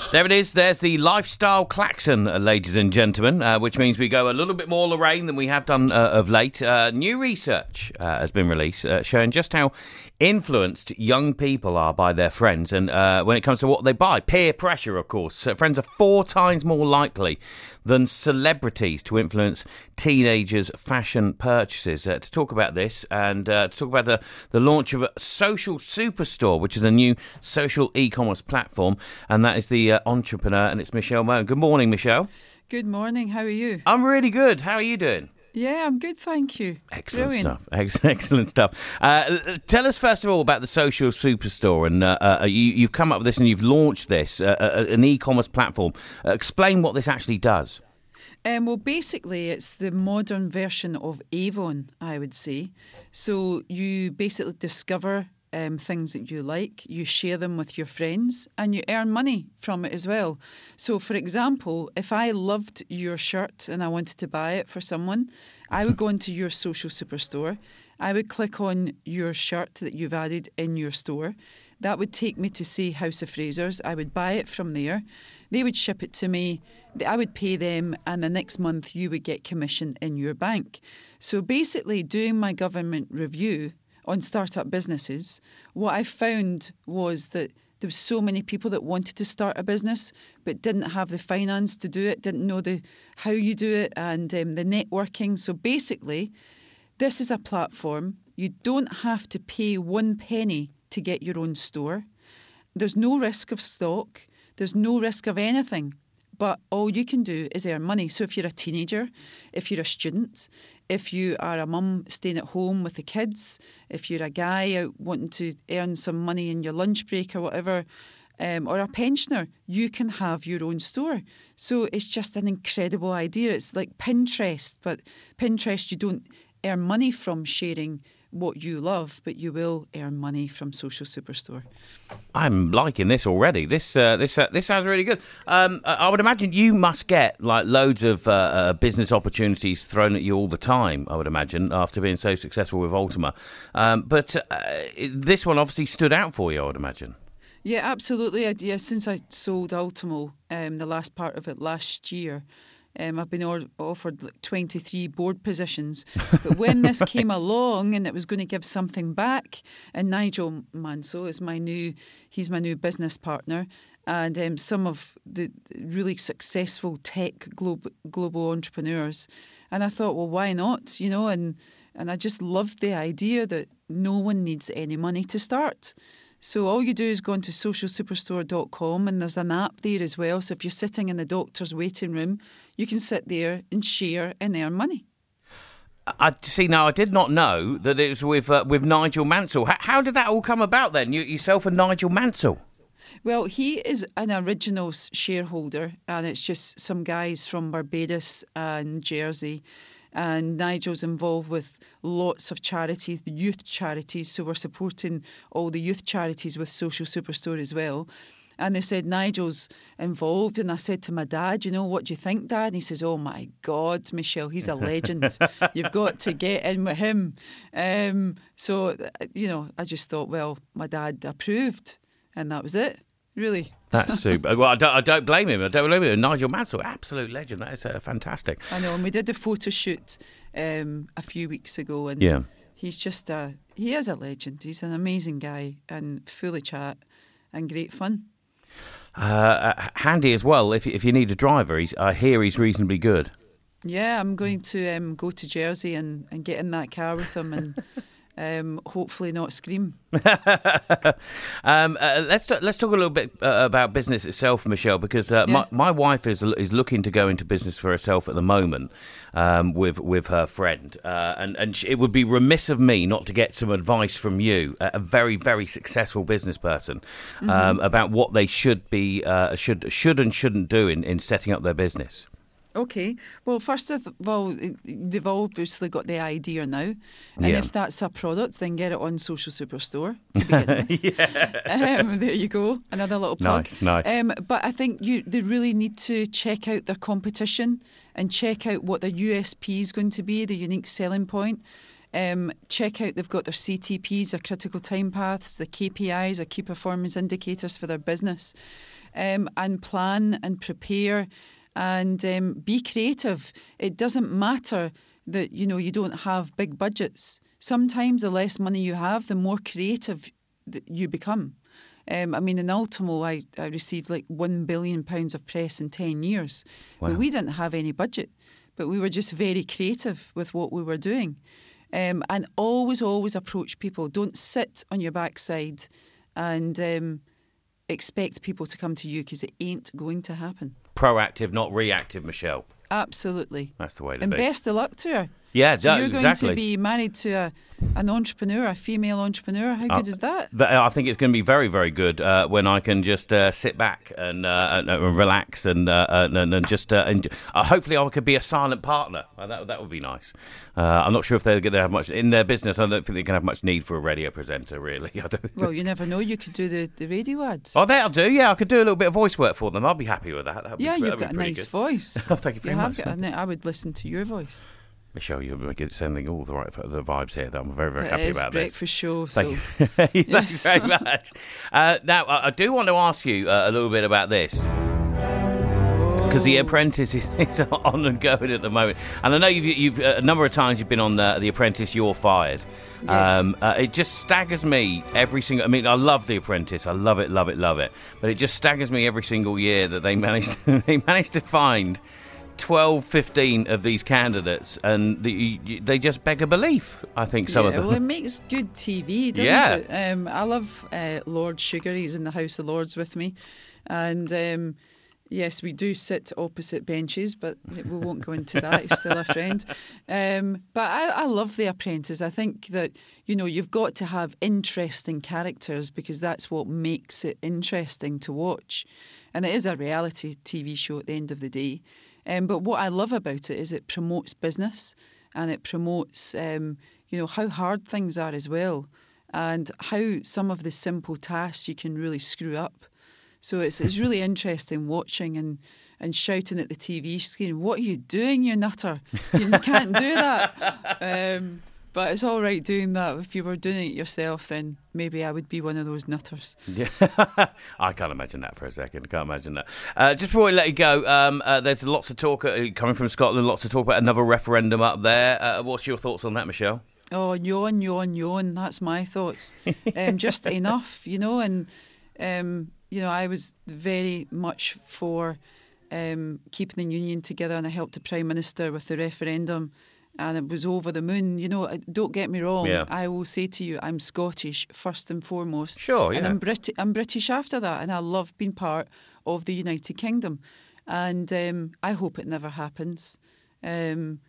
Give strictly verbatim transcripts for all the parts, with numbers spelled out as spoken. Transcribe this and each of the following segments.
There it is. There's the lifestyle klaxon, uh, ladies and gentlemen, uh, which means we go a little bit more Lorraine than we have done uh, of late. Uh, new research uh, has been released uh, showing just how influenced young people are by their friends. And uh, when it comes to what they buy, peer pressure, of course. So friends are four times more likely than celebrities to influence teenagers' fashion purchases. Uh, to talk about this and uh, to talk about the, the launch of a Social Superstore, which is a new social e-commerce platform, and that is the uh, entrepreneur, and it's Michelle Mone. Good morning, Michelle. Good morning. How are you? I'm really good. How are you doing? Yeah, I'm good, thank you. Excellent Brilliant. stuff. Ex- excellent stuff. Uh, tell us first of all about the Social Superstore, and uh, uh, you, you've come up with this and you've launched this, uh, uh, an e-commerce platform. Uh, explain what this actually does. Um, well, basically, it's the modern version of Avon, I would say. So you basically discover um, things that you like, you share them with your friends, and you earn money from it as well. So, for example, if I loved your shirt and I wanted to buy it for someone, I would go into your Social Superstore. I would click on your shirt that you've added in your store. That would take me to, say, House of Frasers. I would buy it from there. They would ship it to me. I would pay them, and the next month you would get commission in your bank. So basically, doing my government review on startup businesses, what I found was that there was so many people that wanted to start a business but didn't have the finance to do it, didn't know the how you do it, and um, the networking. So basically, this is a platform. You don't have to pay one penny to get your own store. There's no risk of stock. There's no risk of anything. But all you can do is earn money. So if you're a teenager, if you're a student, if you are a mum staying at home with the kids, if you're a guy out wanting to earn some money in your lunch break or whatever, um, or a pensioner, you can have your own store. So it's just an incredible idea. It's like Pinterest, but Pinterest you don't earn money from sharing what you love, but you will earn money from Social Superstore. I'm liking this already. This uh, this uh, this sounds really good. Um, I would imagine you must get like loads of uh, uh, business opportunities thrown at you all the time. I would imagine after being so successful with Ultima, um, but uh, this one obviously stood out for you. I would imagine. Yeah, absolutely. I, yeah, since I sold Ultimo, um, the last part of it last year. Um, I've been or- offered like twenty-three board positions. But when this came along and it was going to give something back, and Nigel Manso is my new, he's my new business partner, and um, some of the really successful tech global, global entrepreneurs. And I thought, well, why not? You know, and, and I just loved the idea that no one needs any money to start. So all you do is go onto social superstore dot com, and there's an app there as well. So if you're sitting in the doctor's waiting room, you can sit there and share and earn money. I see. Now, I did not know that it was with uh, with Nigel Mansell. How, how did that all come about then? You, yourself and Nigel Mansell? Well, he is an original shareholder, and it's just some guys from Barbados and Jersey. And Nigel's involved with lots of charities, the youth charities. So we're supporting all the youth charities with Social Superstore as well. And they said, Nigel's involved. And I said to my dad, you know, what do you think, Dad? And he says, oh, my God, Michelle, he's a legend. You've got to get in with him. Um, so, you know, I just thought, well, my dad approved. And that was it, really. That's super. Well, I don't, I don't blame him. I don't blame him. Nigel Mansell, absolute legend. That is uh, fantastic. I know. And we did a photo shoot um, a few weeks ago. And yeah. he's just a, he is a legend. He's an amazing guy and full of chat and great fun. Uh, handy as well if if you need a driver. He's, I hear he's reasonably good. Yeah, I'm going to um, go to Jersey and, and get in that car with him and um, hopefully not scream. um, uh, let's let's talk a little bit uh, about business itself, Michelle, because uh, yeah. my my wife is is looking to go into business for herself at the moment um, with with her friend, uh, and and it would be remiss of me not to get some advice from you, a very very successful business person, um, mm-hmm. about what they should be uh, should should and shouldn't do in, in setting up their business. Okay. Well, first of all, they've obviously got the idea now. And yeah. if that's a product, then get it on Social Superstore to begin with. yeah. Um, there you go. Another little plug. Nice, nice. Um, but I think you they really need to check out their competition and check out what their U S P is going to be, the unique selling point. Um, check out, they've got their C T Ps, their critical time paths, the K P Is, their key performance indicators for their business, um, and plan and prepare and um, be creative. It doesn't matter that, you know, you don't have big budgets. Sometimes the less money you have, the more creative that you become. Um, I mean, in Ultimo, I, I received like one billion pounds of press in ten years. Wow. But we didn't have any budget, but we were just very creative with what we were doing. Um, and always, always approach people. Don't sit on your backside and um, expect people to come to you, because it ain't going to happen. Proactive, not reactive, Michelle. Absolutely. That's the way to and be. And best of luck to her. Yeah, so d- you're going exactly. to be married to a, an entrepreneur, a female entrepreneur. How Uh, good is that? Th- I think it's going to be very, very good uh, when I can just uh, sit back and, uh, and, and relax and uh, and, and just uh, and uh, hopefully I could be a silent partner. Uh, that that would be nice. Uh, I'm not sure if they're going to have much in their business. I don't think they're going to have much need for a radio presenter, really. I don't Well, you never know. You could do the, the radio ads. Oh, that'll do. Yeah, I could do a little bit of voice work for them. I'll be happy with that. That'd yeah, be, you've that'd got be a nice good. voice. Oh, thank you very you much. Have got a, I would listen to your voice. Michelle, you're sending all the right the vibes here. I'm very, very it happy is about breakfast this. show. Thank So. you. Thank Yes. you very much. Uh, now, I, I do want to ask you uh, a little bit about this. Because The Apprentice is, is on and going at the moment, and I know you've, you've uh, a number of times you've been on the, the Apprentice. You're fired. Yes. Um, uh, it just staggers me every single. I mean, I love The Apprentice. I love it, love it, love it. But it just staggers me every single year that they manage they manage to find twelve, fifteen of these candidates, and the, they just beg a belief. I think some yeah, of them. Well, it makes good T V, doesn't Yeah. it? Um, I love uh, Lord Sugar. He's in the House of Lords with me, and. Um, Yes, we do sit opposite benches, but we won't go into that. He's still a friend. Um, but I, I love The Apprentice. I think that, you know, you've got to have interesting characters, because that's what makes it interesting to watch. And it is a reality T V show at the end of the day. Um, but what I love about it is it promotes business, and it promotes, um, you know, how hard things are as well, and how some of the simple tasks you can really screw up. So it's it's really interesting watching and, and shouting at the T V screen, "What are you doing, you nutter? You can't do that." Um, but it's all right doing that. If you were doing it yourself, then maybe I would be one of those nutters. Yeah, I can't imagine that for a second. Can't imagine that. Uh, just before we let you go, um, uh, there's lots of talk uh, coming from Scotland. Lots of talk about another referendum up there. Uh, what's your thoughts on that, Michelle? Oh, yawn, yawn, yawn. That's my thoughts. um, just enough, you know, and. Um, You know, I was very much for um, keeping the union together, and I helped the Prime Minister with the referendum, and it was over the moon. You know, don't get me wrong. Yeah. I will say to you, I'm Scottish first and foremost. Sure, yeah. And I'm, Brit- I'm British after that, and I love being part of the United Kingdom. And um, I hope it never happens. Um,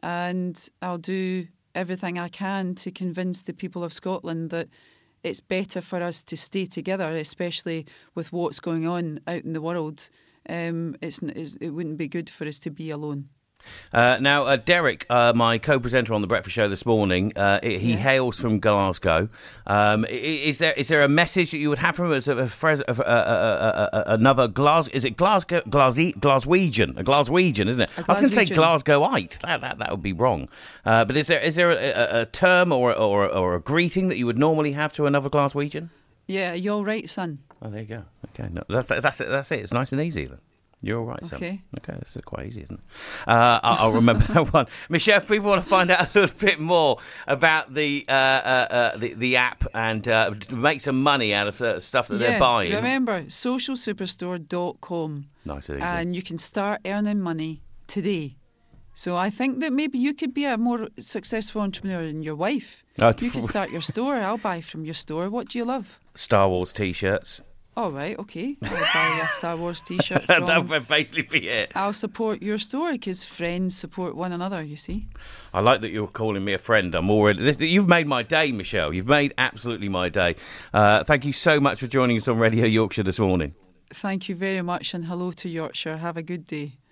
and I'll do everything I can to convince the people of Scotland that it's better for us to stay together, especially with what's going on out in the world. Um, it's, it's, it wouldn't be good for us to be alone. Uh, now, uh, Derek, uh, my co-presenter on the Breakfast Show this morning, uh, he Yeah. hails from Glasgow. Um, i- is there is there a message that you would have from him as a, a, pres- a, a, a, a, another Glas? Is it Glasgow, Glasy, Glaswegian? A Glaswegian, isn't it? A I was going to say Glaswegian. Glasgowite. That that that would be wrong. Uh, but is there is there a, a, a term or or or a greeting that you would normally have to another Glaswegian? Yeah, you're all right, son. Oh, there you go. Okay, no, that's that's it. That's it. It's nice and easy then. You're all right, Sam. Okay. Okay, this is quite easy, isn't it? Uh, I'll, I'll remember that one. Michelle, if people want to find out a little bit more about the uh, uh, uh, the, the app and uh, to make some money out of uh, stuff that yeah, they're buying. remember, social superstore dot com. Nice and easy. And you can start earning money today. So I think that maybe you could be a more successful entrepreneur than your wife. Oh, You could start your store. I'll buy from your store. What do you love? Star Wars T-shirts. All right, okay. I'll buy a Star Wars T-shirt from... That would basically be it. I'll support your store, because friends support one another, you see. I like that you're calling me a friend. I'm already. This, you've made my day, Michelle. You've made absolutely my day. Uh, thank you so much for joining us on Radio Yorkshire this morning. Thank you very much, and hello to Yorkshire. Have a good day.